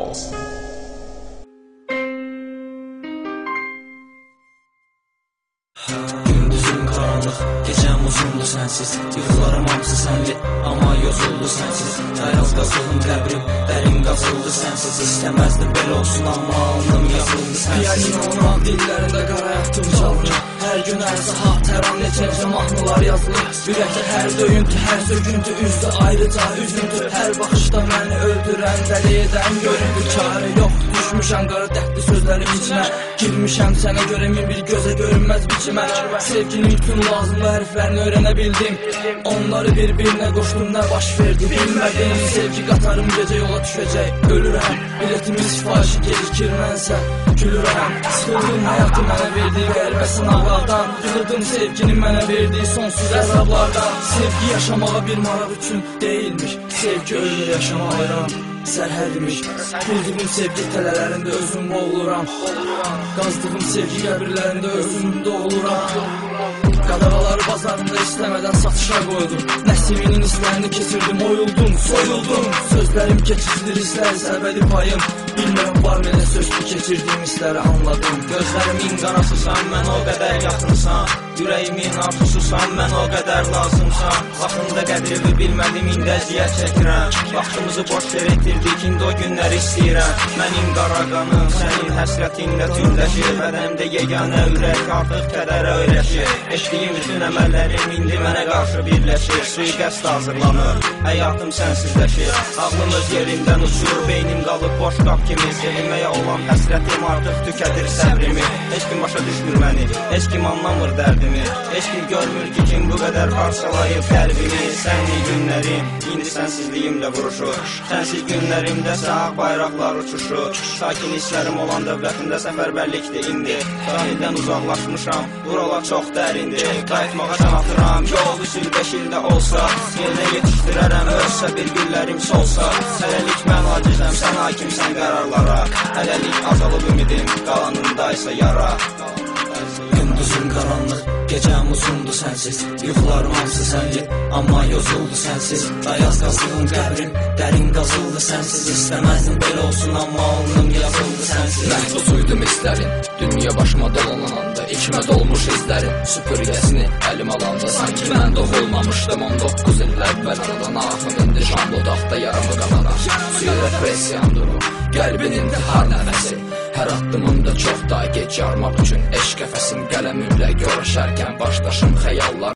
Gündüzüm karanlıq, gecəm uzundur sənsiz. Yuxularım hamısı sənli, amma yozuldu sənsiz. Dayaz qazıldım qəbrim, dərin qazıldı sənsiz. İstəməzdim belə olsun, amma alnım yazıldı sənsiz. Piyaninonun dillərində qara yatdım çalınır. Hər gün, hər saat, hər an necə mahnılar yazılır. Ürəkdə hər döyüntü, hər söküntü, üzdə ayrıca üzüntü. Hər baxışda məni öldürən, dəli edən görüntü. Çarə yox, düşmüşəm qara dərdli sözlərim içinə. Girmişəm sənə görə min bir gözə görünməz biçimə. Sevginin bütün lazımlı hərflərini öyrənə bildim. Onları bir-birinə qoşdum, nə baş verdi bilmədim. Sevgi qatarım gecə yola düşəcək, ölürəm. Biletimin sifarişi gecikir, mənsə gülürəm. Sıxıldım həyatı mənə verdiyi qəribə sınaqlardan. Yıxıldım sevginin mənə verdiyi sonsuz əzablardan. Sevgi yaşamağa bir maraq üçün deyilmiş, sevgi ölür yaşamağıram sərhədmiş. Bildiğim sevgi tələlərində özüm boğuluram. Qazdığım sevgi qəbirlərində özüm doğuluram. Qadağaları bazarında istəmədən satışa qoydum. Nəsiminin islərini keçirdim, oyuldum, soyuldum. Sözlərim keçicidir, istər səbədi payım. Bilmirəm var mənə söz ki, keçirdiyim hissləri anladım. Gözlərimin qarasısan, mən o qədər yaxınsan. Ürəyimin arzususan, mən o qədər lazımsan. Vaxtında qədrimi bilmədim, indi əziyyət çəkirəm. Vaxtımızı boş ver etdirdik, indi o günləri istəyirəm. Mənim qara qanım sənin həsrətinlə tündəşir. Bədənimdə yeganə ürək artıq qədərə öyrəşir. Eşdiyim bütün əməllərim indi mənə qarşı birləşir. Sui-qəsd hazırlanır, həyatım sənsizləşir. Ağlım öz yerindən uçur, beynim qalıb boş qap kimi. Sevilməyə olan həsrətim artıq tükədir səbrimi. Heç kim başa düşmür məni, heç kim anlamır dərdimi. Heç kim görmür ki, kim bu qədər parçalayıb qəlbimi. Sənli günlərim indi sənsizliyimlə vuruşur. Sənsiz günlərimdə sağ bayraqlar uçuşur. Sakin hisslərim olan dövlətində səfərbərlikdir indi. Sahildən uzaqlaşmışam, buralar çox dərindir. Qayıtmağa can atıram, yol üzül 5 ildə olsa. Yerinə yetişdirərəm, ölsə bir güllərim solsa. Hələlik mən acizəm, sən hakimsən qərarlara. Hələlik azalıb ümidim, qalanındaysa yara. Gündüzüm qaranlıq, gecəm uzundur sənsiz. Yuxularım hamısı sənli, amma yozuldu sənsiz. Dayaz qazıldım qəbrim, dərin qazıldı sənsiz. İstəməzdim belə olsun, amma alnım yazıldı sənsiz. Məhduduydum hisslərin, dünya başıma dolananda. İçimə dolmuş izlərin, süpürgəsini əlim alanda. Sanki mən doğulmamışdım 19 il əvvəl anadan. Ahım indi şan dodaqda yaramı qanadan. Suyu repressiyandır o, qəlbin intihar nəfəsi. Hər addımımda çox daha gec yarmaq üçün eşq qəfəsim. Qələmimlə görüşərkən başdaşım xəyallar.